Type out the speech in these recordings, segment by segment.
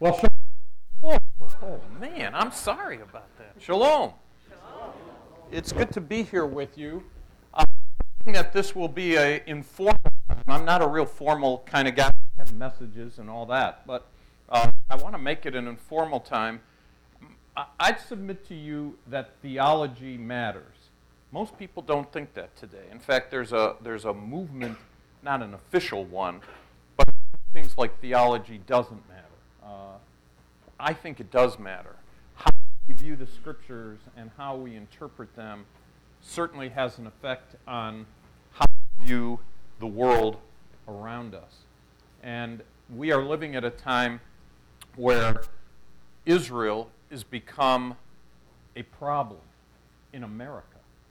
Well, shalom. Oh, man, I'm sorry about that. Shalom. Shalom. It's good to be here with you. I'm thinking that this will be an informal time. I'm not a real formal kind of guy. I have messages and all that, but I want to make it an informal time. I'd submit to you that theology matters. Most people don't think that today. In fact, there's a movement, not an official one, but it seems like theology doesn't matter. I think it does matter. How we view the scriptures and how we interpret them certainly has an effect on how we view the world around us. And we are living at a time where Israel has become a problem in America.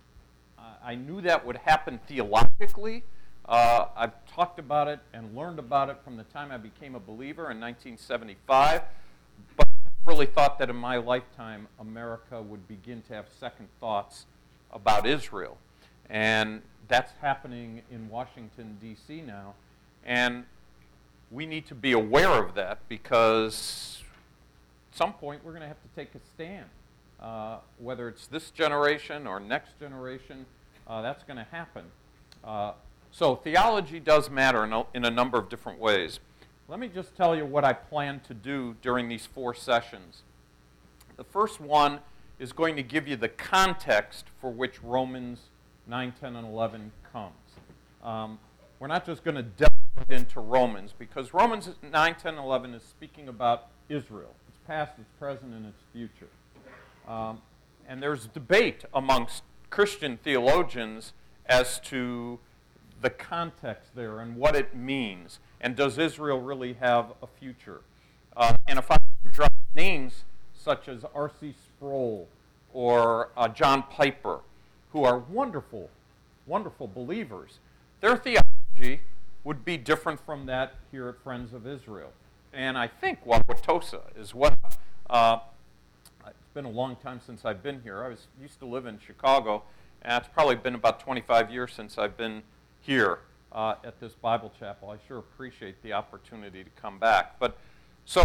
I knew that would happen theologically. I've talked about it and learned about it from the time I became a believer in 1975, but I really thought that in my lifetime America would begin to have second thoughts about Israel. And that's happening in Washington, D.C. now. And we need to be aware of that because at some point we're going to have to take a stand. Whether it's this generation or next generation, that's going to happen. So theology does matter in a number of different ways. Let me just tell you what I plan to do during these 4 sessions. The first one is going to give you the context for which Romans 9, 10, and 11 comes. We're not just going to delve into Romans, because Romans 9, 10, and 11 is speaking about Israel. Its past, its present, and its future. And there's debate amongst Christian theologians as to the context there and what it means. And does Israel really have a future? And if I drop names such as R.C. Sproul or John Piper, who are wonderful, wonderful believers, their theology would be different from that here at Friends of Israel. And I think Wauwatosa as well. It's been a long time since I've been here. I used to live in Chicago, and it's probably been about 25 years since I've been here at this Bible chapel. I sure appreciate the opportunity to come back. But so,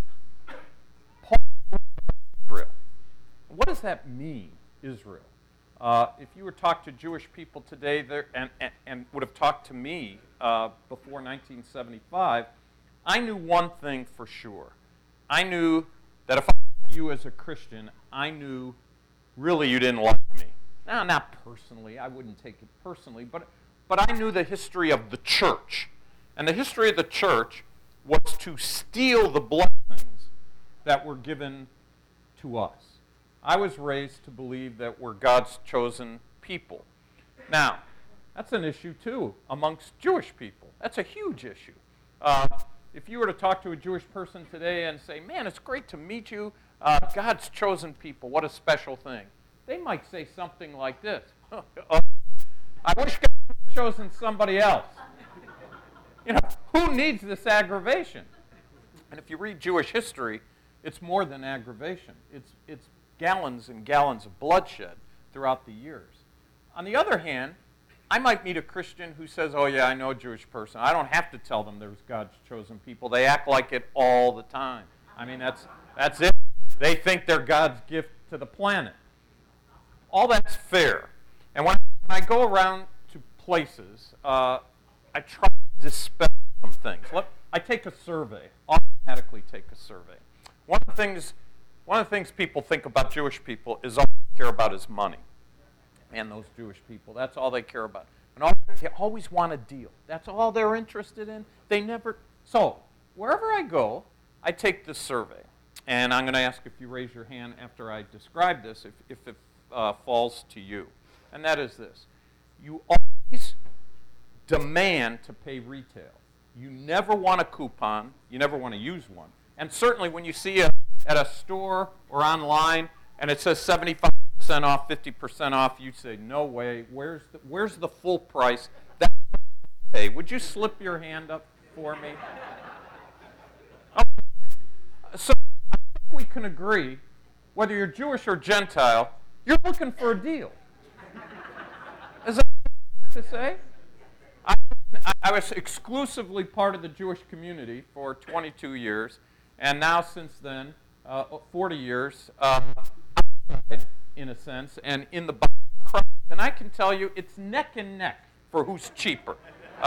Paul, Israel. What does that mean, Israel? If you were to talk to Jewish people today and would have talked to me before 1975, I knew one thing for sure. I knew that if I met you as a Christian, I knew really you didn't like me. Now, not personally. I wouldn't take it personally, but I knew the history of the church. And the history of the church was to steal the blessings that were given to us. I was raised to believe that we're God's chosen people. Now, that's an issue, too, amongst Jewish people. That's a huge issue. If you were to talk to a Jewish person today and say, man, it's great to meet you, God's chosen people, what a special thing. They might say something like this. I wish God had chosen somebody else. You know, who needs this aggravation? And if you read Jewish history, it's more than aggravation. It's gallons and gallons of bloodshed throughout the years. On the other hand, I might meet a Christian who says, oh yeah, I know a Jewish person. I don't have to tell them there's God's chosen people. They act like it all the time. I mean, that's it. They think they're God's gift to the planet. All that's fair. And when I go around to places, I try to dispel some things. I take a survey, automatically take a survey. One of the things people think about Jewish people is all they care about is money. And those Jewish people, that's all they care about. And they always want a deal. That's all they're interested in. So, wherever I go, I take this survey. And I'm going to ask if you raise your hand after I describe this, if it falls to you. And that is this. You always demand to pay retail. You never want a coupon. You never want to use one. And certainly when you see it at a store or online and it says 75% off, 50% off, you say, no way, where's the full price? That's what I pay. Would you slip your hand up for me? Okay. So I think we can agree, whether you're Jewish or Gentile, you're looking for a deal. Is that to say? I was exclusively part of the Jewish community for 22 years, And now, since then, 40 years, in a sense, and in the body of Christ. And I can tell you, it's neck and neck for who's cheaper.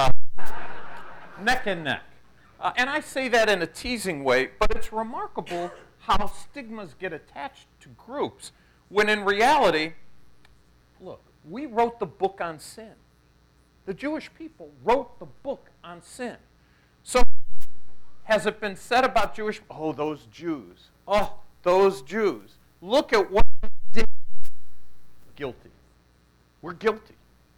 Neck and neck. And I say that in a teasing way, but it's remarkable how stigmas get attached to groups, when in reality, look, we wrote the book on sin. The Jewish people wrote the book on sin. So, has it been said about Jewish, oh, those Jews, oh, those Jews, look at what they did. Guilty. We're guilty.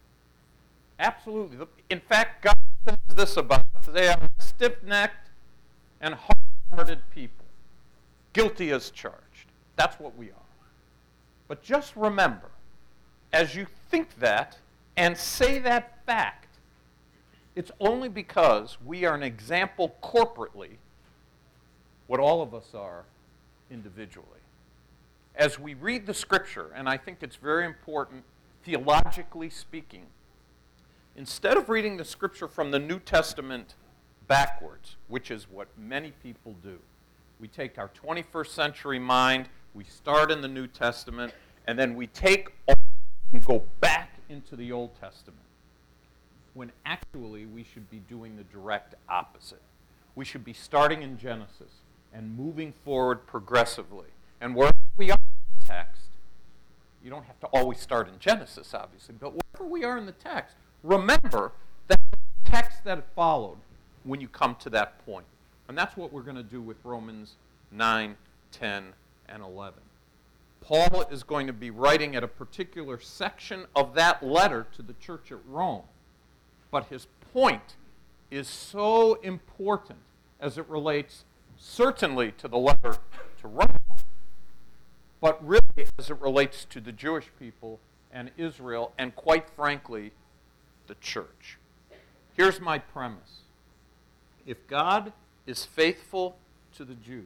Absolutely. In fact, God says this about us. They are stiff-necked and hard-hearted people. Guilty as charged. That's what we are. But just remember, as you think that and say that fact, it's only because we are an example corporately what all of us are individually. As we read the Scripture, and I think it's very important, theologically speaking, instead of reading the Scripture from the New Testament backwards, which is what many people do, we take our 21st century mind, we start in the New Testament, and then we take and go back into the Old Testament, when actually we should be doing the direct opposite. We should be starting in Genesis and moving forward progressively. And wherever we are in the text, you don't have to always start in Genesis, obviously, but wherever we are in the text, remember that the text that it followed when you come to that point. And that's what we're going to do with Romans 9, 10, and 11. Paul is going to be writing at a particular section of that letter to the church at Rome. But his point is so important as it relates certainly to the letter to Rome, but really as it relates to the Jewish people and Israel, and quite frankly, the church. Here's my premise. If God is faithful to the Jews,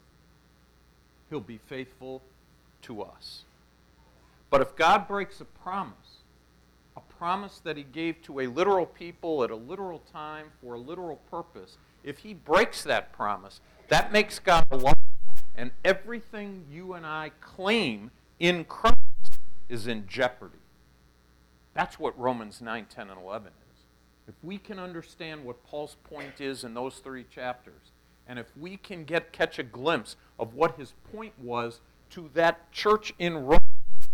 he'll be faithful to us. But if God breaks a promise that he gave to a literal people at a literal time for a literal purpose, if he breaks that promise, that makes God a liar, and everything you and I claim in Christ is in jeopardy. That's what Romans 9, 10, and 11 is. If we can understand what Paul's point is in those 3 chapters, and if we can catch a glimpse of what his point was to that church in Rome,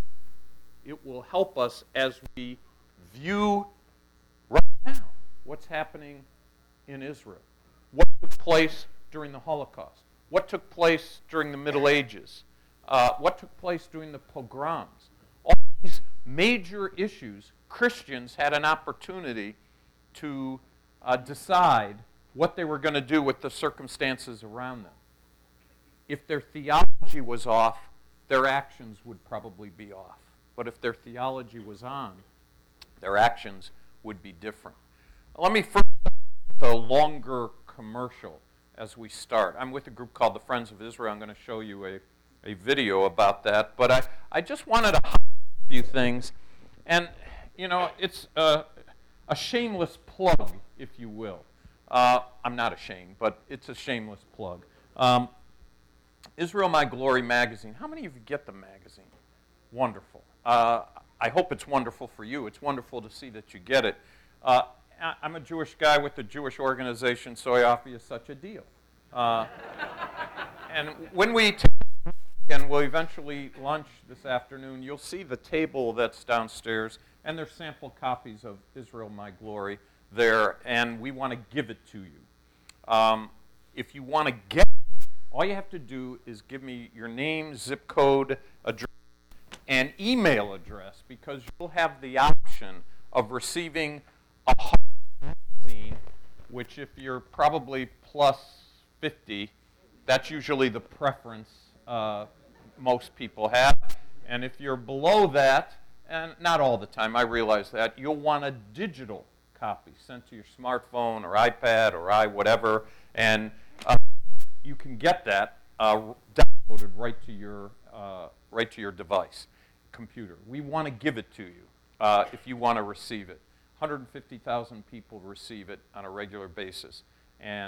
it will help us as we view right now what's happening in Israel. What took place during the Holocaust? What took place during the Middle Ages? What took place during the pogroms? All these major issues, Christians had an opportunity to decide what they were going to do with the circumstances around them. If their theology was off, their actions would probably be off. But if their theology was on, their actions would be different. Let me first start with a longer commercial as we start. I'm with a group called the Friends of Israel. I'm going to show you a video about that. But I just wanted to highlight a few things. And, you know, it's a shameless plug, if you will. I'm not ashamed, but it's a shameless plug. Israel My Glory magazine. How many of you get the magazine? Wonderful. I hope it's wonderful for you. It's wonderful to see that you get it. I'm a Jewish guy with a Jewish organization, so I offer you such a deal. And when we and we'll eventually lunch this afternoon, you'll see the table that's downstairs, and there's sample copies of Israel My Glory there, and we want to give it to you. If you want to get it, all you have to do is give me your name, zip code, address, and email address, because you'll have the option of receiving a magazine, which if you're probably plus 50, that's usually the preference most people have. And if you're below that, and not all the time, I realize that, you'll want a digital copy sent to your smartphone or iPad or whatever, and you can get that downloaded right to your device, computer. We want to give it to you if you want to receive it. 150,000 people receive it on a regular basis, and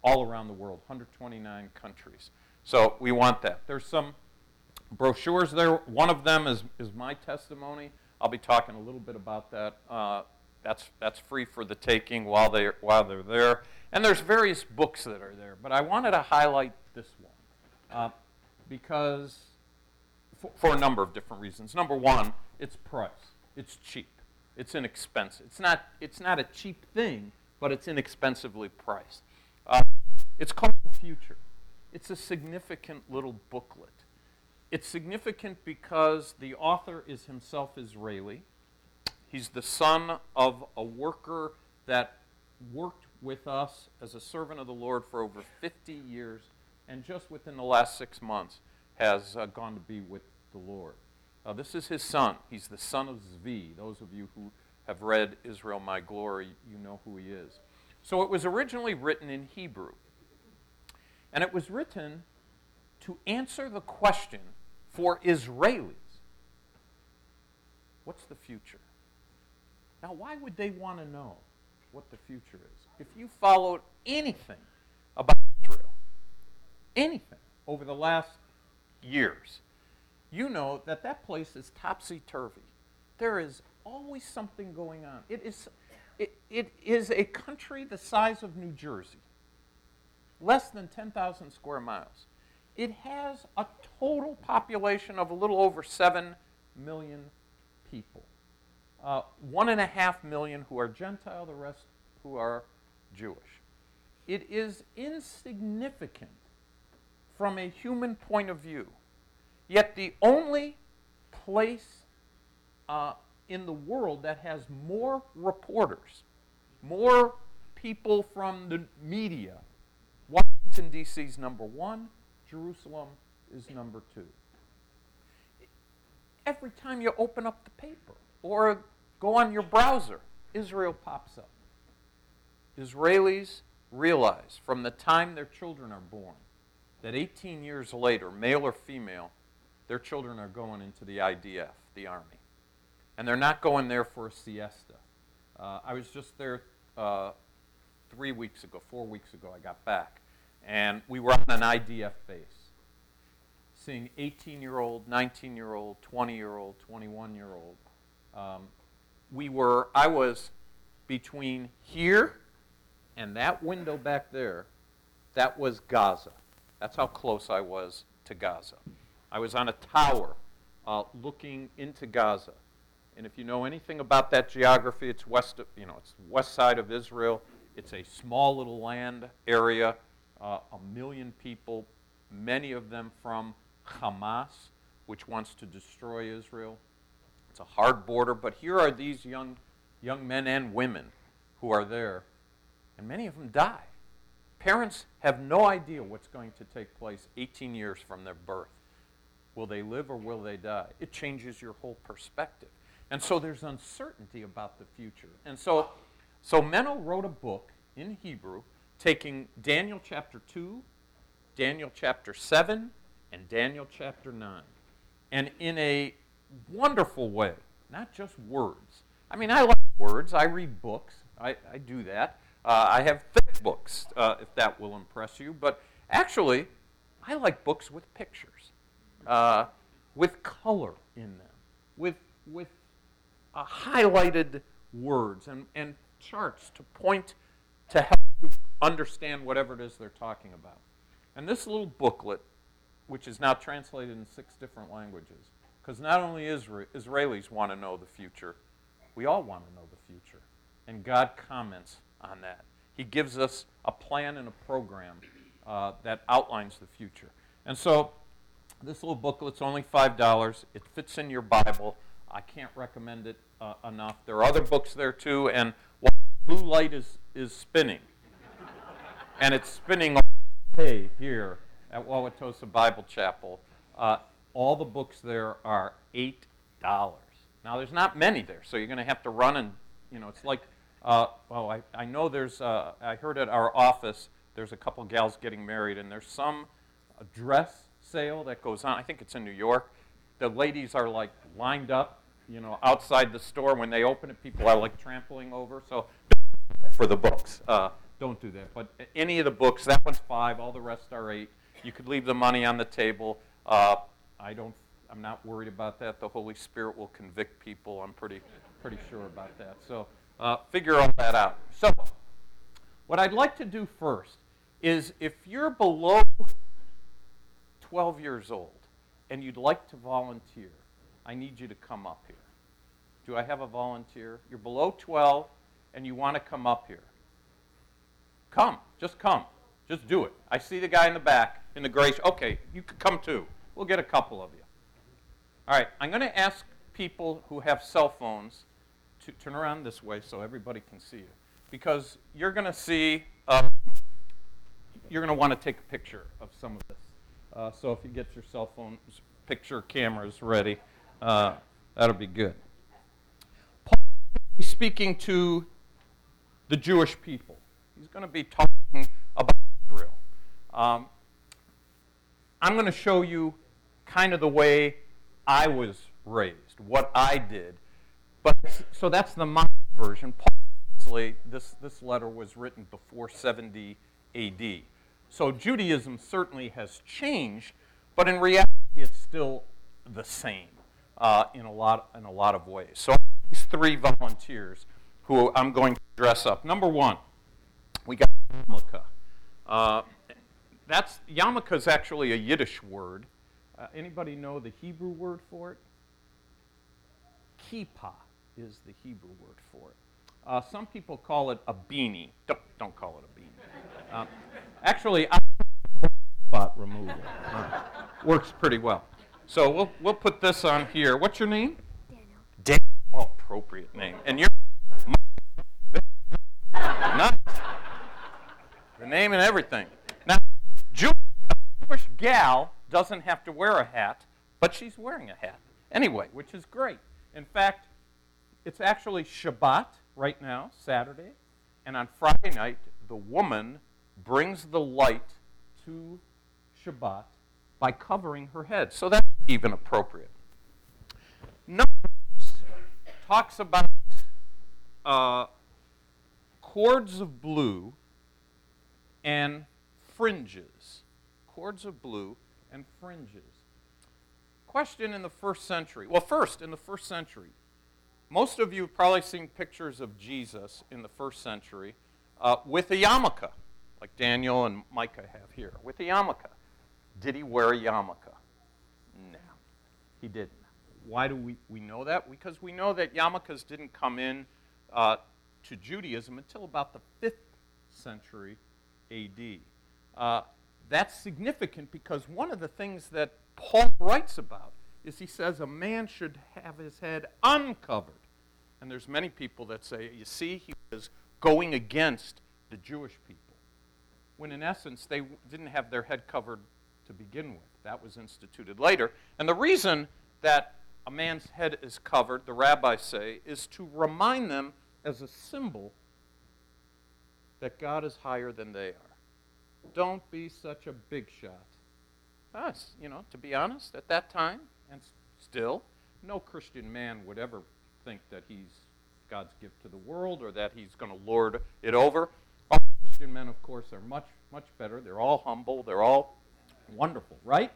all around the world, 129 countries. So we want that. There's some brochures there. One of them is my testimony. I'll be talking a little bit about that. That's free for the taking while they're there. And there's various books that are there. But I wanted to highlight this one because for a number of different reasons. Number one, it's price. It's cheap. It's inexpensive. It's not a cheap thing, but it's inexpensively priced. It's called The Future. It's a significant little booklet. It's significant because the author is himself Israeli. He's the son of a worker that worked with us as a servant of the Lord for over 50 years, and just within the last 6 months has gone to be with the Lord. This is his son. He's the son of Zvi. Those of you who have read Israel, My Glory, you know who he is. So it was originally written in Hebrew. And it was written to answer the question for Israelis, what's the future? Now, why would they want to know what the future is? If you followed anything about Israel, anything over the last years, you know that that place is topsy-turvy. There is always something going on. It is a country the size of New Jersey, less than 10,000 square miles. It has a total population of a little over 7 million people. 1.5 million who are Gentile, the rest who are Jewish. It is insignificant from a human point of view. Yet the only place in the world that has more reporters, more people from the media. Washington, D.C. is number 1. Jerusalem is number 2. Every time you open up the paper or go on your browser, Israel pops up. Israelis realize from the time their children are born that 18 years later, male or female, their children are going into the IDF, the Army. And they're not going there for a siesta. I was just there 4 weeks ago, I got back. And we were on an IDF base, seeing 18-year-old, 19-year-old, 20-year-old, 21-year-old. I was between here and that window back there. That was Gaza. That's how close I was to Gaza. I was on a tower looking into Gaza. And if you know anything about that geography, it's west side of Israel. It's a small little land area. 1 million people, many of them from Hamas, which wants to destroy Israel. It's a hard border, but here are these young men and women who are there, and many of them die. Parents have no idea what's going to take place 18 years from their birth. Will they live or will they die? It changes your whole perspective. And so there's uncertainty about the future. And so Menno wrote a book in Hebrew taking Daniel chapter 2, Daniel chapter 7, and Daniel chapter 9. And in a wonderful way, not just words. I mean, I like words. I read books. I do that. I have thick books, if that will impress you. But actually, I like books with pictures, with color in them, with highlighted words and charts to point to help you understand whatever it is they're talking about. And this little booklet, which is now translated in 6 different languages, because not only Israelis want to know the future, we all want to know the future. And God comments on that. He gives us a plan and a program that outlines the future. And so this little booklet's only $5. It fits in your Bible. I can't recommend it enough. There are other books there too, and while the blue light is spinning, and it's spinning all day here at Wauwatosa Bible Chapel, all the books there are $8. Now, there's not many there, so you're going to have to run and, it's like, I know there's, I heard at our office, there's a couple gals getting married, and there's some dress sale that goes on. I think it's in New York. The ladies are like lined up, outside the store. When they open it, people are like trampling over. So for the books, don't do that. But any of the books, that one's 5, all the rest are 8. You could leave the money on the table. I'm not worried about that. The Holy Spirit will convict people. I'm pretty sure about that. So figure all that out. So what I'd like to do first is, if you're below 12 years old and you'd like to volunteer, I need you to come up here. Do I have a volunteer? You're below 12 and you want to come up here. Come. Just come. Just do it. I see the guy in the back in the gray. Okay, you could come too. We'll get a couple of you. All right, I'm going to ask people who have cell phones to turn around this way so everybody can see you. Because you're going to see, you're going to want to take a picture of some of this. So if you get your cell phone picture cameras ready, that'll be good. Paul will be speaking to the Jewish people. He's going to be talking about Israel. I'm going to show you kind of the way I was raised, what I did. But so that's the modern version. Obviously, this letter was written before 70 A.D. So Judaism certainly has changed, but in reality, it's still the same in a lot of ways. So these 3 volunteers who I'm going to dress up. Number 1, we got yarmulke. Yarmulke is actually a Yiddish word. Anybody know the Hebrew word for it? Kippah is the Hebrew word for it. Some people call it a beanie. Don't call it a beanie. Actually, spot removal works pretty well. So we'll put this on here. What's your name? Daniel. Oh, appropriate name. And you're nice. The name and everything. Now, a Jewish gal doesn't have to wear a hat, but she's wearing a hat anyway, which is great. In fact, it's actually Shabbat right now, Saturday, and on Friday night, the woman brings the light to Shabbat by covering her head. So that's even appropriate. Numbers talks about cords of blue and fringes. Cords of blue and fringes. Question in the first century. Well, first, in the first century, most of you have probably seen pictures of Jesus in the first century with a yarmulke, like Daniel and Micah have here, with a yarmulke. Did he wear a yarmulke? No, he didn't. Why do we know that? Because we know that yarmulkes didn't come in to Judaism until about the 5th century A.D. That's significant because one of the things that Paul writes about is he says a man should have his head uncovered. And there's many people that say, you see, he was going against the Jewish people, when in essence they didn't have their head covered to begin with. That was instituted later. And the reason that a man's head is covered, the rabbis say, is to remind them as a symbol that God is higher than they are. Don't be such a big shot. Us, to be honest, at that time, and still, no Christian man would ever think that he's God's gift to the world or that he's going to lord it over. All Christian men, of course, are much, much better. They're all humble. They're all wonderful, right?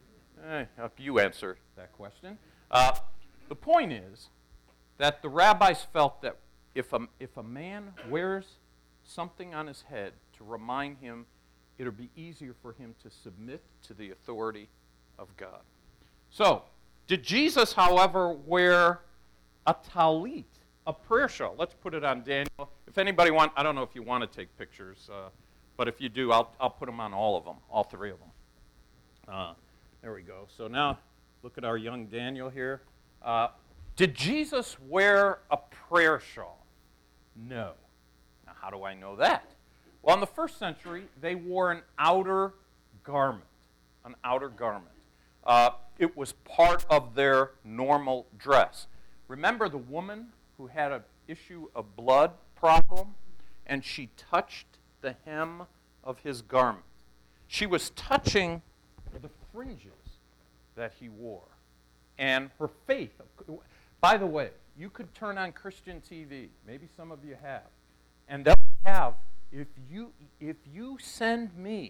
You answer that question. The point is that the rabbis felt that if a man wears something on his head to remind him, it'll be easier for him to submit to the authority of God. So, did Jesus, however, wear a talit, a prayer shawl? Let's put it on Daniel. If anybody I don't know if you want to take pictures, but if you do, I'll put them on all of them, all 3 of them. There we go. So now, look at our young Daniel here. Did Jesus wear a prayer shawl? No. Now, how do I know that? Well, in the first century, they wore an outer garment. An outer garment. It was part of their normal dress. Remember the woman who had an issue of blood problem, and she touched the hem of his garment. She was touching the fringes that he wore. And her faith. By the way, you could turn on Christian TV. Maybe some of you have. And they'll have, if you send me,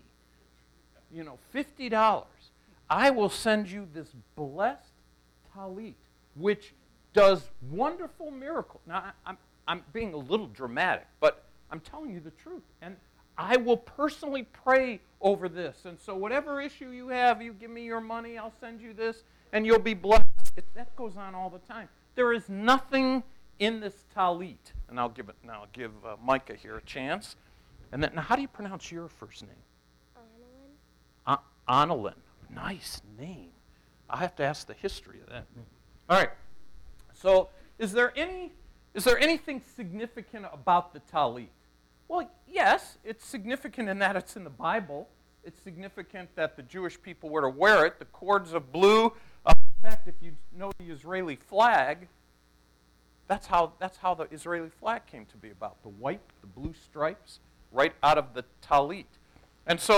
$50, I will send you this blessed talit, which does wonderful miracles. Now, I'm being a little dramatic, but I'm telling you the truth. And I will personally pray over this. And so whatever issue you have, you give me your money, I'll send you this, and you'll be blessed. That goes on all the time. There is nothing in this talit. And I'll give Micah here a chance. And then, now, how do you pronounce your first name? Annalyn. Nice name. I have to ask the history of that name. All right. So, is there anything significant about the talit? Well, yes, it's significant in that it's in the Bible. It's significant that the Jewish people were to wear it. The cords of blue. In fact, if you know the Israeli flag, that's how the Israeli flag came to be about. The white, the blue stripes, right out of the talit. And so,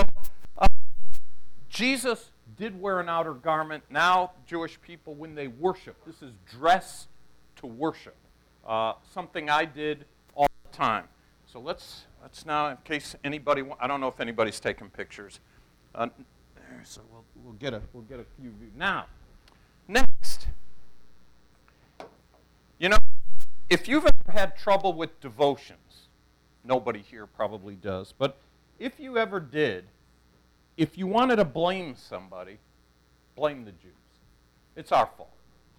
Jesus did wear an outer garment. Now, Jewish people, when they worship, this is dress to worship. Something I did all the time. So let's now, in case anybody, I don't know if anybody's taking pictures. So we'll get a few views. Now, next, if you've ever had trouble with devotions, nobody here probably does, but if you ever did, if you wanted to blame somebody, blame the Jews. It's our fault.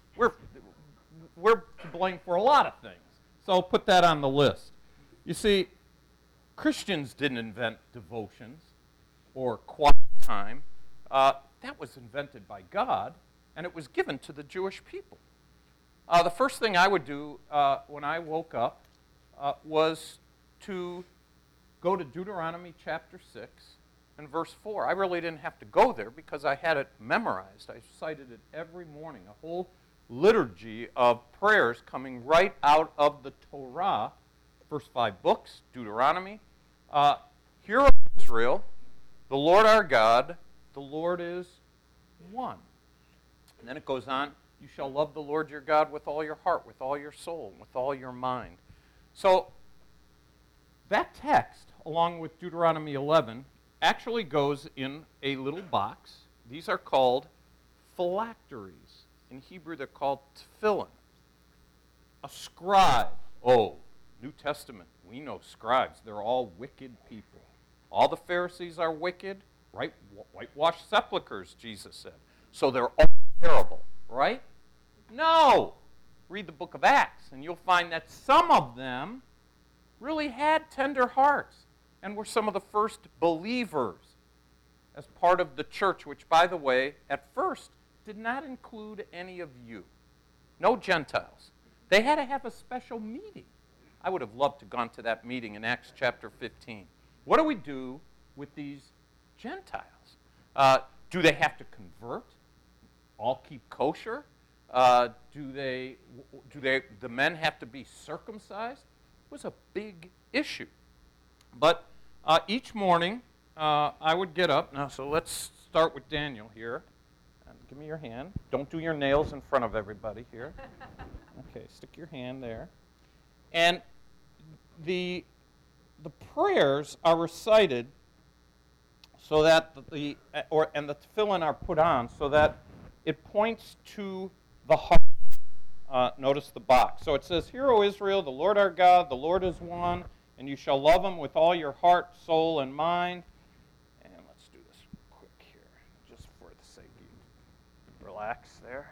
We're to blame for a lot of things. So I'll put that on the list. You see, Christians didn't invent devotions or quiet time. That was invented by God, and it was given to the Jewish people. The first thing I would do when I woke up was to go to Deuteronomy chapter 6 and verse 4. I really didn't have to go there because I had it memorized. I cited it every morning, a whole liturgy of prayers coming right out of the Torah, first 5 books, Deuteronomy. Hear, O Israel, the Lord our God, the Lord is one. And then it goes on, you shall love the Lord your God with all your heart, with all your soul, with all your mind. So that text, along with Deuteronomy 11, actually goes in a little box. These are called phylacteries. In Hebrew, they're called tefillin. A scribe. Oh, New Testament, we know scribes. They're all wicked people. All the Pharisees are wicked, right? Whitewashed sepulchres, Jesus said. So they're all terrible, right? No! Read the book of Acts, and you'll find that some of them really had tender hearts and were some of the first believers as part of the church, which, by the way, at first did not include any of you. No Gentiles. They had to have a special meeting. I would have loved to have gone to that meeting in Acts chapter 15. What do we do with these Gentiles? Do they have to convert? All keep kosher? Do the men have to be circumcised? It was a big issue. But each morning, I would get up. Now, so let's start with Daniel here. Give me your hand. Don't do your nails in front of everybody here. Okay, stick your hand there. And the prayers are recited so that the tefillin are put on so that it points to the heart. Notice the box. So it says, Hear, O Israel, the Lord our God, the Lord is one, and you shall love him with all your heart, soul, and mind. And let's do this quick here, just for the sake of you. Relax there.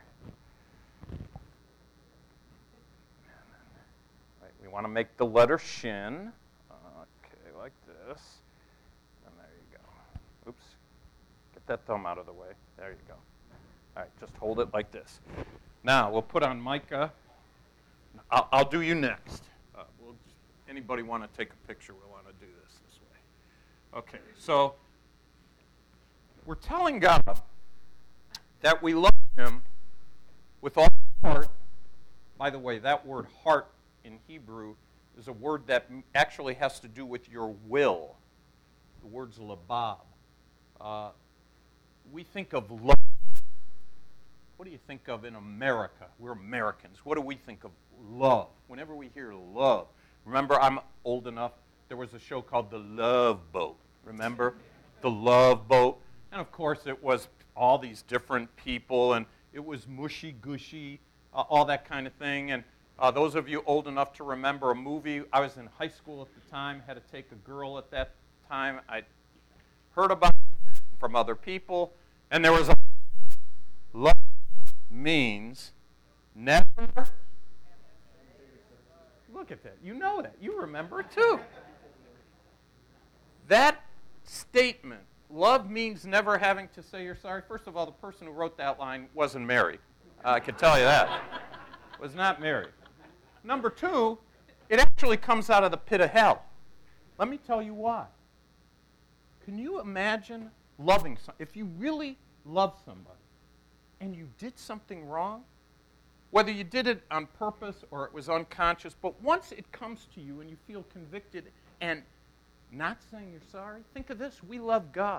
Right, we want to make the letter shin. Okay, like this. And there you go. Oops. Get that thumb out of the way. There you go. All right, just hold it like this. Now, we'll put on Micah. I'll do you next. Anybody want to take a picture, we'll want to do this way. Okay, so we're telling God that we love him with all our heart. By the way, that word heart in Hebrew is a word that actually has to do with your will. The word's labab. We think of love. What do you think of in America? We're Americans. What do we think of love? Whenever we hear love, remember, I'm old enough. there was a show called The Love Boat. Remember? The Love Boat. And of course, it was all these different people, and it was mushy-gushy, all that kind of thing. And those of you old enough to remember a movie, I was in high school at the time, had to take a girl at that time. I heard about it from other people, and there was a love means never. Look at that. You know that. You remember it too. That statement, love means never having to say you're sorry. First of all, the person who wrote that line wasn't married. I can tell you that. Was not married. Number two, it actually comes out of the pit of hell. Let me tell you why. Can you imagine loving someone? If you really love somebody and you did something wrong, whether you did it on purpose or it was unconscious, but once it comes to you and you feel convicted and not saying you're sorry, think of this. We love God.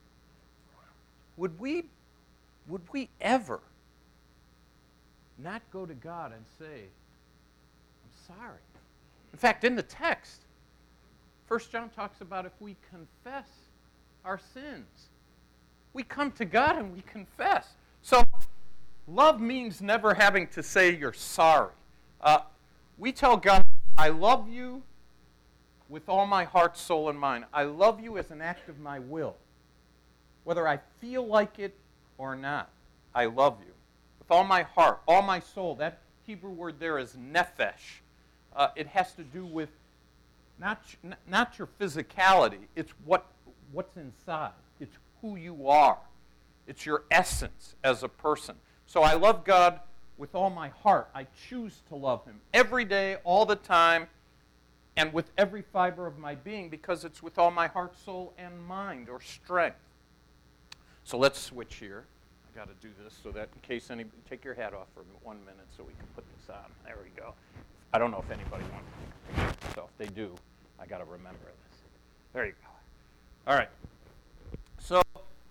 Would we ever not go to God and say, I'm sorry? In fact, in the text, 1 John talks about if we confess our sins, we come to God and we confess. So love means never having to say you're sorry. We tell God, I love you with all my heart, soul, and mind. I love you as an act of my will. Whether I feel like it or not, I love you. With all my heart, all my soul. That Hebrew word there is nephesh. It has to do with not your physicality. It's what's inside. It's who you are. It's your essence as a person. So I love God with all my heart. I choose to love him every day, all the time, and with every fiber of my being, because it's with all my heart, soul, and mind, or strength. So let's switch here. I got to do this so that in case anybody, take your hat off for 1 minute so we can put this on. There we go. I don't know if anybody wants to take a picture, so if they do, I got to remember this. There you go. All right. So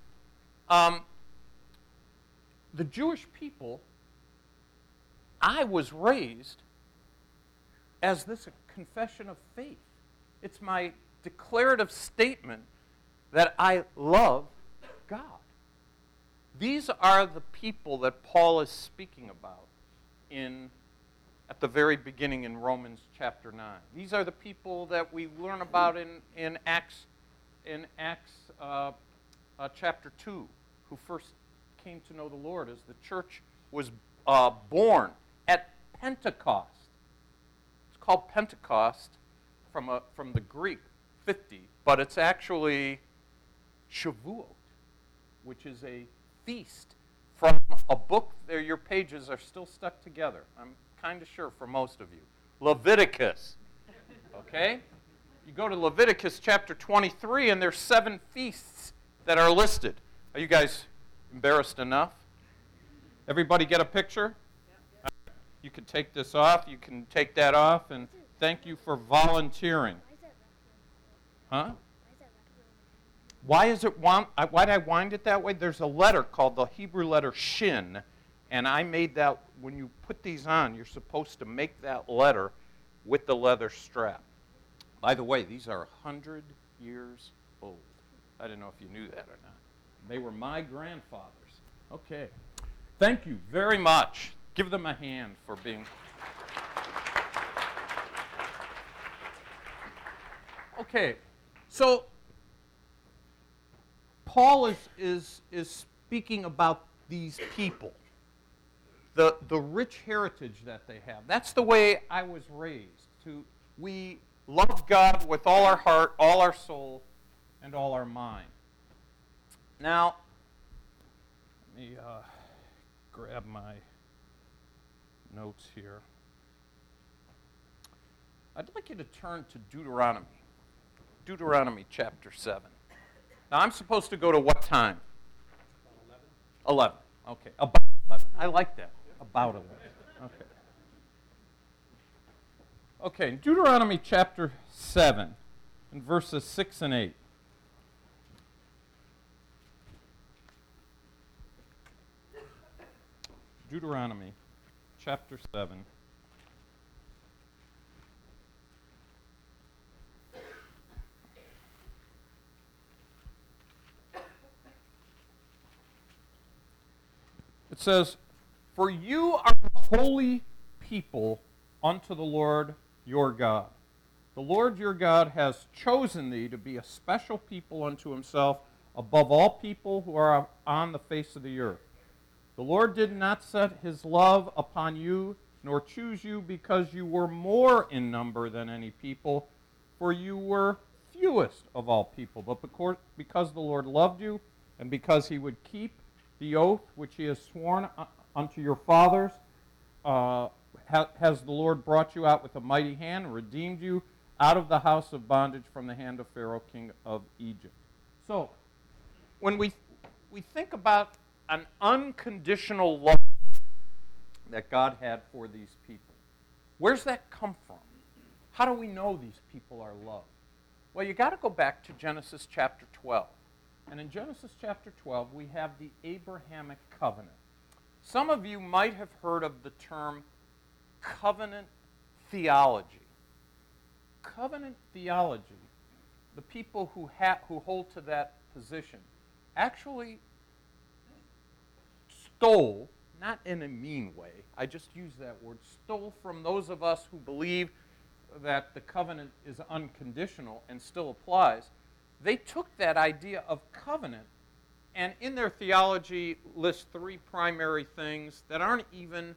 the Jewish people, I was raised as this confession of faith. It's my declarative statement that I love God. These are the people that Paul is speaking about at the very beginning in Romans chapter 9. These are the people that we learn about in Acts chapter 2, who first came to know the Lord as the church was born at Pentecost. It's called Pentecost from the Greek, 50, but it's actually Shavuot, which is a feast from a book. There, your pages are still stuck together. I'm kind of sure for most of you. Leviticus. Okay? You go to Leviticus chapter 23, and there's 7 feasts that are listed. Are you guys embarrassed enough? Everybody get a picture? Yep. You can take this off. You can take that off. And thank you for volunteering. Huh? Why did I wind it that way? There's a letter called the Hebrew letter Shin, and I made that. When you put these on, you're supposed to make that letter with the leather strap. By the way, these are 100 years old. I didn't know if you knew that or not. They were my grandfather's. Okay. Thank you very much. Give them a hand for being... Okay, so Paul is speaking about these people, the rich heritage that they have. That's the way I was raised. We love God with all our heart, all our soul, and all our mind. Now, let me grab my notes here. I'd like you to turn to Deuteronomy. Deuteronomy chapter 7. Now, I'm supposed to go to what time? About 11. 11. Okay, about 11. I like that. About 11. Okay. Okay, Deuteronomy chapter 7, in verses 6 and 8. Deuteronomy chapter 7. It says, "For you are a holy people unto the Lord your God. The Lord your God has chosen thee to be a special people unto himself above all people who are on the face of the earth. The Lord did not set his love upon you, nor choose you because you were more in number than any people, for you were fewest of all people, but because the Lord loved you, and because he would keep the oath which he has sworn unto your fathers, has the Lord brought you out with a mighty hand and redeemed you out of the house of bondage from the hand of Pharaoh, king of Egypt." So, when we think about an unconditional love that God had for these people, where's that come from? How do we know these people are loved? Well, you got to go back to Genesis chapter 12. And in Genesis chapter 12, we have the Abrahamic covenant. Some of you might have heard of the term covenant theology. Covenant theology, the people who hold to that position, actually stole, not in a mean way, I just use that word, stole from those of us who believe that the covenant is unconditional and still applies. They took that idea of covenant and in their theology list three primary things that aren't even,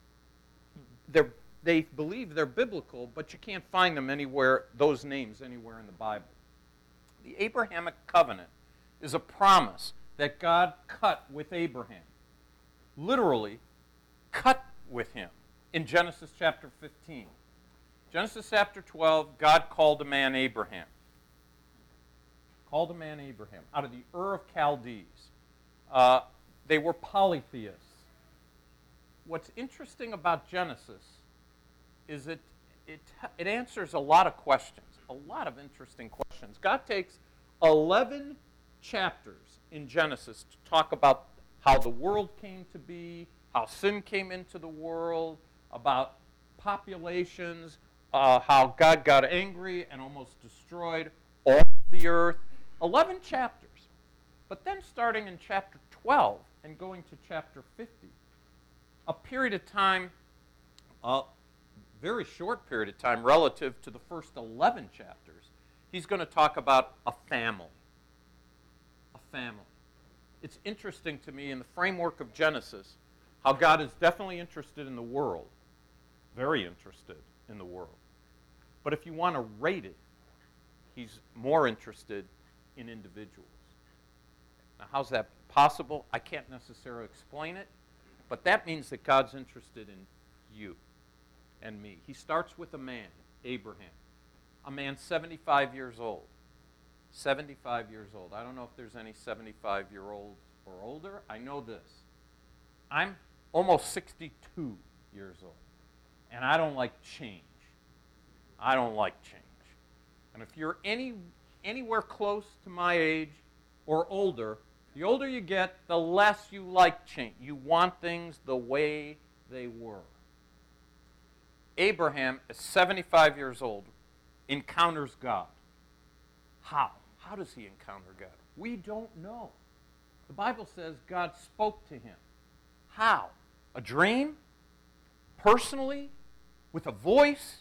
they believe they're biblical, but you can't find them anywhere, those names anywhere in the Bible. The Abrahamic covenant is a promise that God cut with Abraham. Literally, cut with him in Genesis chapter 15. Genesis chapter 12, God called a man Abraham. Called a man Abraham out of the Ur of Chaldees. They were polytheists. What's interesting about Genesis is it answers a lot of questions, a lot of interesting questions. God takes 11 chapters in Genesis to talk about how the world came to be, how sin came into the world, about populations, how God got angry and almost destroyed all the earth. 11 chapters. But then starting in chapter 12 and going to chapter 50, a period of time, a very short period of time relative to the first 11 chapters, he's going to talk about a family. A family. It's interesting to me in the framework of Genesis how God is definitely interested in the world, very interested in the world. But if you want to rate it, he's more interested in individuals. Now, how's that possible? I can't necessarily explain it, but that means that God's interested in you and me. He starts with a man, Abraham, a man 75 years old. 75 years old. I don't know if there's any 75-year-olds or older. I know this. I'm almost 62 years old, and I don't like change. I don't like change. And if you're anywhere close to my age or older, the older you get, the less you like change. You want things the way they were. Abraham, at 75 years old, encounters God. How? How does he encounter God? We don't know. The Bible says God spoke to him. How? A dream? Personally? With a voice?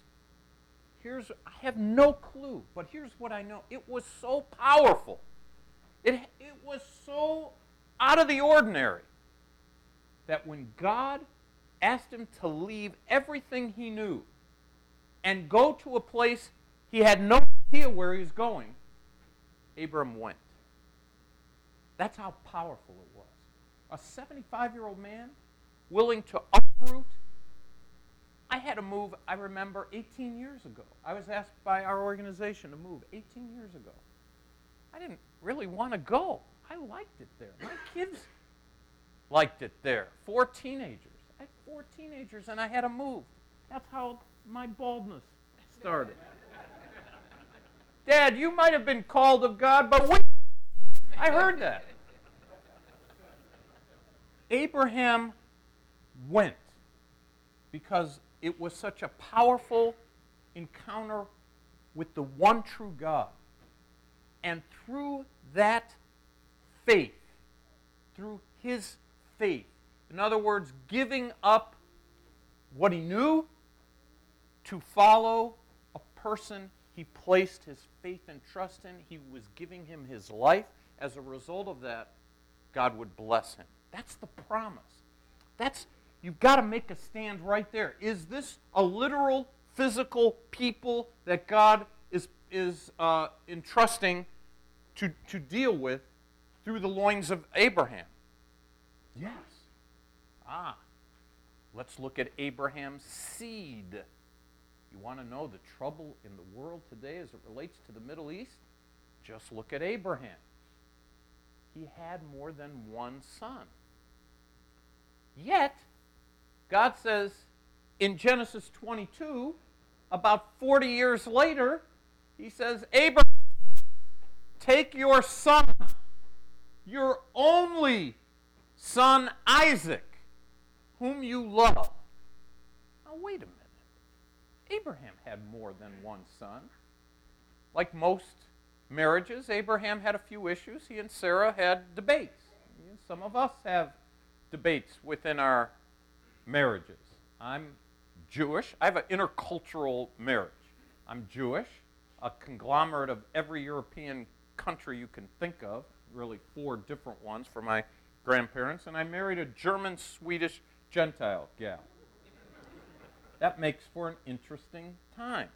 I have no clue, but here's what I know. It was so powerful. It was so out of the ordinary that when God asked him to leave everything he knew and go to a place he had no idea where he was going, Abram went. That's how powerful it was. A 75-year-old man willing to uproot. I had to move, I remember, 18 years ago. I was asked by our organization to move 18 years ago. I didn't really want to go. I liked it there. My kids liked it there. 4 teenagers. I had 4 teenagers and I had to move. That's how my baldness started. Dad, you might have been called of God, but I heard that. Abraham went because it was such a powerful encounter with the one true God. And through that faith, through his faith, In other words, giving up what he knew to follow a person he placed his faith and trust in. He was giving him his life. As a result of that, God would bless him. That's the promise. You've got to make a stand right there. Is this a literal, physical people that God is entrusting to deal with through the loins of Abraham? Yes. Let's look at Abraham's seed. You want to know the trouble in the world today as it relates to the Middle East? Just look at Abraham. He had more than one son. Yet, God says in Genesis 22, about 40 years later, he says, Abraham, take your son, your only son Isaac, whom you love. Now, wait a minute. Abraham had more than one son. Like most marriages, Abraham had a few issues. He and Sarah had debates. Some of us have debates within our marriages. I'm Jewish. I have an intercultural marriage. I'm Jewish, a conglomerate of every European country you can think of, really 4 different ones for my grandparents, and I married a German, Swedish, Gentile gal. That makes for an interesting time.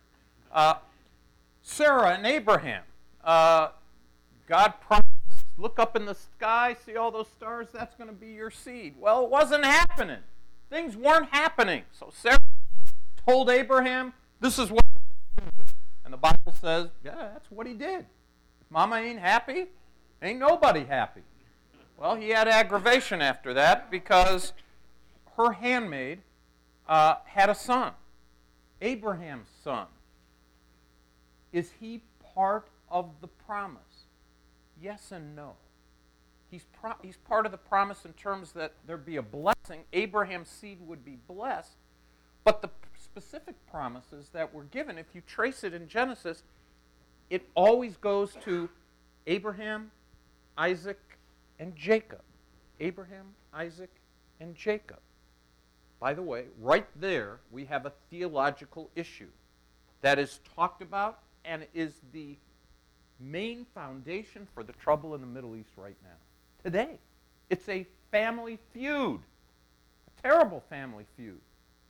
Sarah and Abraham. God promised, look up in the sky, see all those stars, that's going to be your seed. Well, it wasn't happening. Things weren't happening. So Sarah told Abraham, this is what he did. And the Bible says, yeah, that's what he did. If Mama ain't happy, ain't nobody happy. Well, he had aggravation after that because her handmaid had a son, Abraham's son. Is he part of the promise? Yes and no. He's part of the promise in terms that there'd be a blessing. Abraham's seed would be blessed. But the specific promises that were given, if you trace it in Genesis, it always goes to Abraham, Isaac, and Jacob. Abraham, Isaac, and Jacob. By the way, right there we have a theological issue that is talked about and is the main foundation for the trouble in the Middle East right now. Today. It's a family feud. A terrible family feud.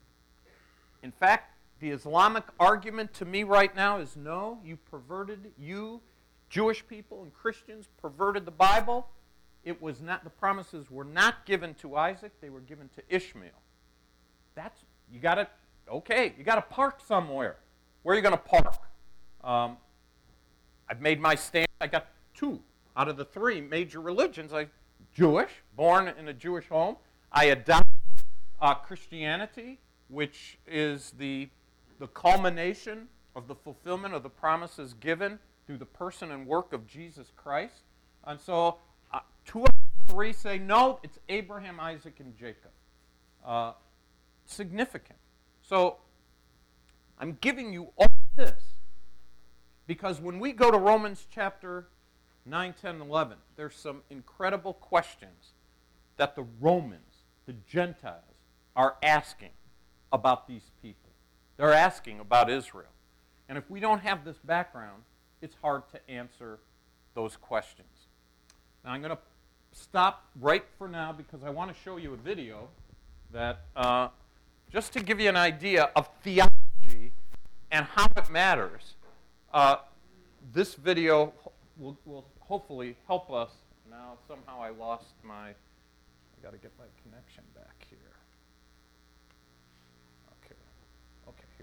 In fact, the Islamic argument to me right now is no, you Jewish people and Christians perverted the Bible. It was not, the promises were not given to Isaac, they were given to Ishmael. You got to park somewhere. Where are you going to park? I've made my stand. I got 2 out of the 3 major religions. I'm Jewish, born in a Jewish home. I adopt Christianity, which is the culmination of the fulfillment of the promises given through the person and work of Jesus Christ. And so 2 out of 3 say, no, it's Abraham, Isaac, and Jacob. Significant. So I'm giving you all this because when we go to Romans chapter 9, 10, 11, there's some incredible questions that the Romans, the Gentiles, are asking about these people. They're asking about Israel. And if we don't have this background, it's hard to answer those questions. Now I'm going to stop right for now because I want to show you a video that just to give you an idea of theology and how it matters. This video will hopefully help us. Now somehow I lost I got to get my connection back here. Okay, here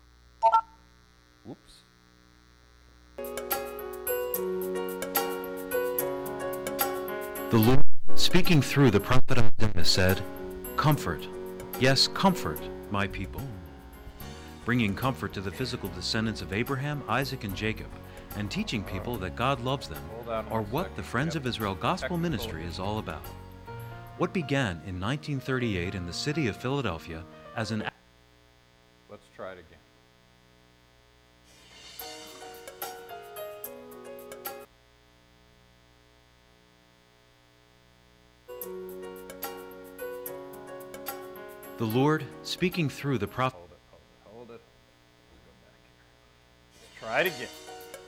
we go. Oops. The Lord, speaking through the prophet Isaiah, said, "Comfort, yes, comfort my people," bringing comfort to the physical descendants of Abraham, Isaac, and Jacob, and teaching people that God loves them, are what the Friends of Israel Gospel Ministry is all about. What began in 1938 in the city of Philadelphia as an... Let's try it again. The Lord, speaking through the prophet. Hold it. Let's go back here. Let's try it again.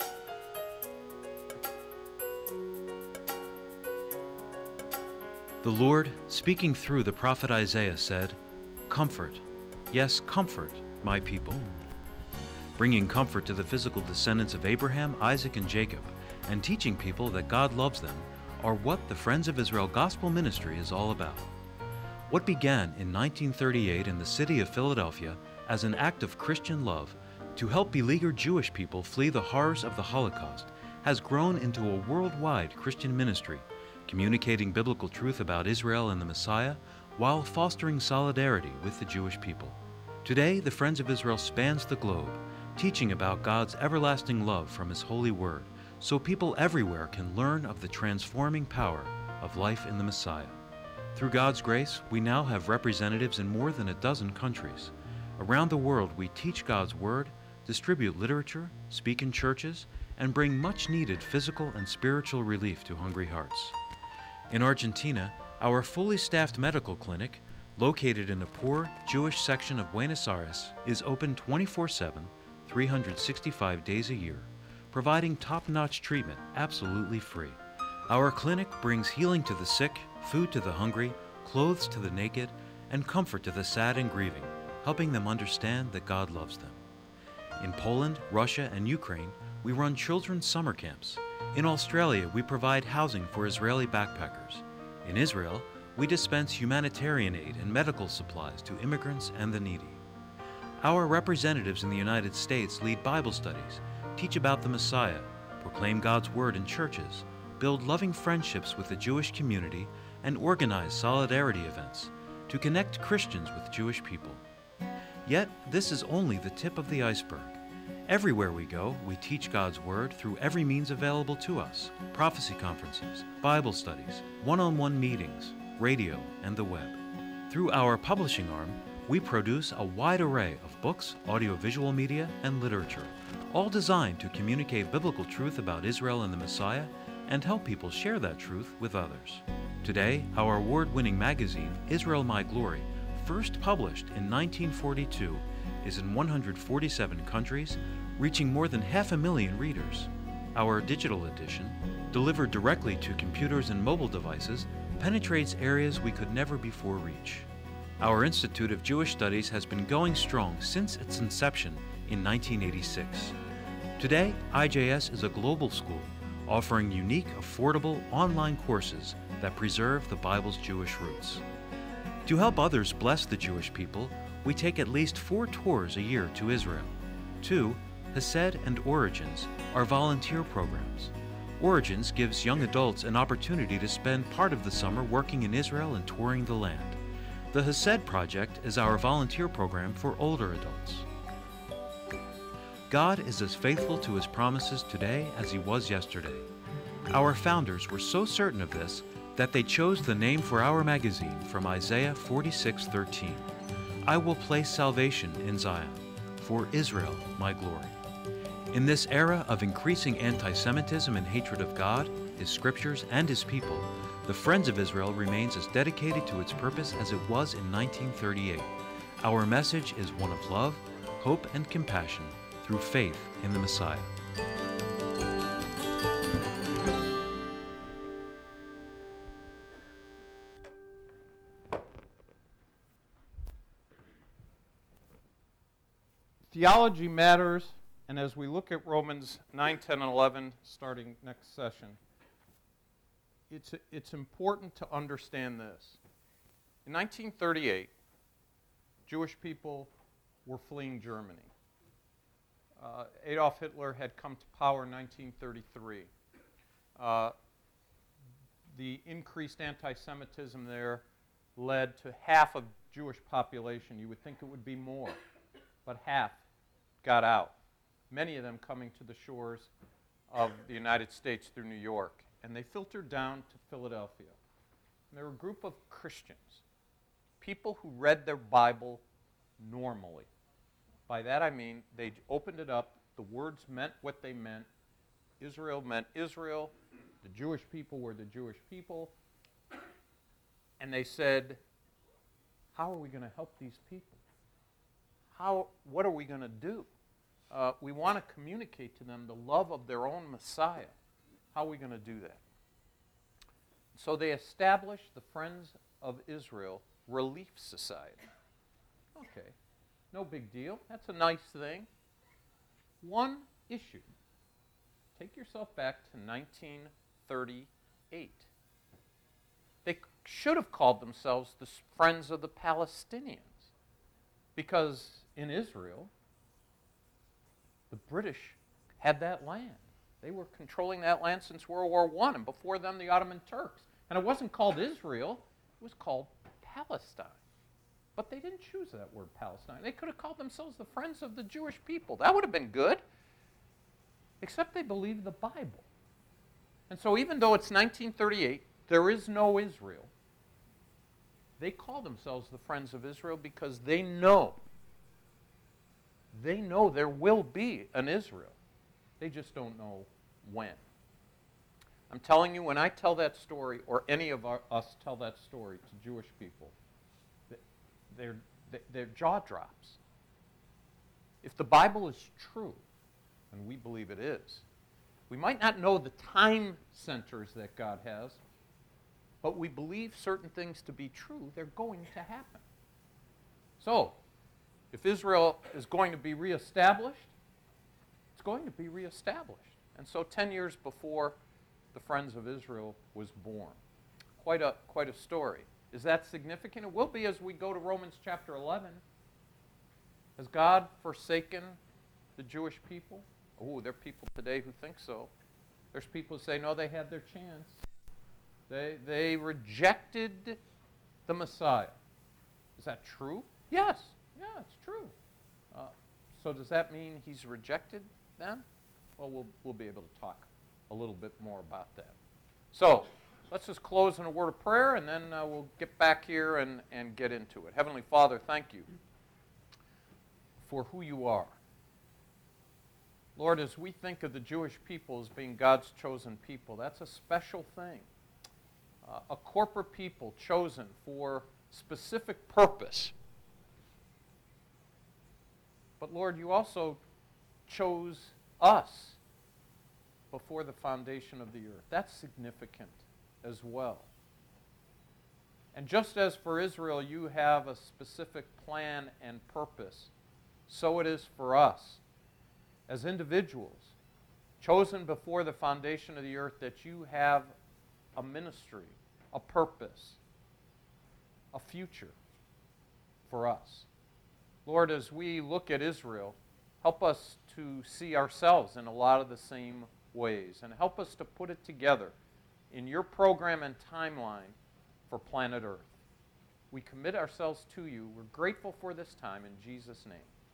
The Lord, speaking through the prophet Isaiah, said, "Comfort, yes, comfort my people." Bringing comfort to the physical descendants of Abraham, Isaac, and Jacob, and teaching people that God loves them are what the Friends of Israel Gospel Ministry is all about. What began in 1938 in the city of Philadelphia as an act of Christian love to help beleaguered Jewish people flee the horrors of the Holocaust has grown into a worldwide Christian ministry, communicating biblical truth about Israel and the Messiah while fostering solidarity with the Jewish people. Today, the Friends of Israel spans the globe, teaching about God's everlasting love from His holy word, so people everywhere can learn of the transforming power of life in the Messiah. Through God's grace, we now have representatives in more than a dozen countries. Around the world, we teach God's word, distribute literature, speak in churches, and bring much-needed physical and spiritual relief to hungry hearts. In Argentina, our fully staffed medical clinic, located in a poor Jewish section of Buenos Aires, is open 24/7, 365 days a year, providing top-notch treatment absolutely free. Our clinic brings healing to the sick, food to the hungry, clothes to the naked, and comfort to the sad and grieving, helping them understand that God loves them. In Poland, Russia, and Ukraine, we run children's summer camps. In Australia, we provide housing for Israeli backpackers. In Israel, we dispense humanitarian aid and medical supplies to immigrants and the needy. Our representatives in the United States lead Bible studies, teach about the Messiah, proclaim God's word in churches, build loving friendships with the Jewish community, and organize solidarity events to connect Christians with Jewish people. Yet, this is only the tip of the iceberg. Everywhere we go, we teach God's word through every means available to us: prophecy conferences, Bible studies, one-on-one meetings, radio, and the web. Through our publishing arm, we produce a wide array of books, audiovisual media, and literature, all designed to communicate biblical truth about Israel and the Messiah and help people share that truth with others. Today, our award-winning magazine, Israel My Glory, first published in 1942, is in 147 countries, reaching more than 500,000 readers. Our digital edition, delivered directly to computers and mobile devices, penetrates areas we could never before reach. Our Institute of Jewish Studies has been going strong since its inception in 1986. Today, IJS is a global school, offering unique, affordable online courses that preserve the Bible's Jewish roots. To help others bless the Jewish people, we take at least 4 tours a year to Israel. 2, Hesed and Origins, are volunteer programs. Origins gives young adults an opportunity to spend part of the summer working in Israel and touring the land. The Hesed Project is our volunteer program for older adults. God is as faithful to His promises today as He was yesterday. Our founders were so certain of this that they chose the name for our magazine from Isaiah 46:13. I will place salvation in Zion, for Israel my glory. In this era of increasing anti-Semitism and hatred of God, His scriptures, and His people, the Friends of Israel remains as dedicated to its purpose as it was in 1938. Our message is one of love, hope, and compassion through faith in the Messiah. Theology matters, and as we look at Romans 9, 10, and 11, starting next session, it's important to understand this. In 1938, Jewish people were fleeing Germany. Adolf Hitler had come to power in 1933. The increased anti-Semitism there led to half of Jewish population. You would think it would be more, but half got out, many of them coming to the shores of the United States through New York. And they filtered down to Philadelphia. And they were a group of Christians, people who read their Bible normally. By that I mean they opened it up, the words meant what they meant, Israel meant Israel, the Jewish people were the Jewish people, and they said, how are we going to help these people? What are we going to do? We want to communicate to them the love of their own Messiah. How are we going to do that? So they established the Friends of Israel Relief Society. Okay, no big deal. That's a nice thing. One issue. Take yourself back to 1938. They should have called themselves the Friends of the Palestinians, because in Israel, the British had that land. They were controlling that land since World War I, and before them, the Ottoman Turks. And it wasn't called Israel, it was called Palestine. But they didn't choose that word, Palestine. They could have called themselves the Friends of the Jewish People. That would have been good. Except they believed the Bible. And so even though it's 1938, there is no Israel, they call themselves the Friends of Israel because they know there will be an Israel. They just don't know when. I'm telling you, when I tell that story, or any of us tell that story to Jewish people, their jaw drops. If the Bible is true, and we believe it is, we might not know the time centers that God has, but we believe certain things to be true. They're going to happen. So, if Israel is going to be reestablished, it's going to be reestablished. And so 10 years before the Friends of Israel was born. Quite a story. Is that significant? It will be as we go to Romans chapter 11. Has God forsaken the Jewish people? Oh, there are people today who think so. There's people who say, no, they had their chance. They rejected the Messiah. Is that true? Yes. Yeah, it's true. So does that mean he's rejected them? Well, we'll be able to talk a little bit more about that. So let's just close in a word of prayer, and then we'll get back here and get into it. Heavenly Father, thank you for who you are. Lord, as we think of the Jewish people as being God's chosen people, that's a special thing. A corporate people chosen for specific purpose. But Lord, you also chose us before the foundation of the earth. That's significant as well. And just as for Israel you have a specific plan and purpose, so it is for us as individuals, chosen before the foundation of the earth, that you have a ministry, a purpose, a future for us. Lord, as we look at Israel, help us to see ourselves in a lot of the same ways, and help us to put it together in your program and timeline for planet Earth. We commit ourselves to you. We're grateful for this time in Jesus' name.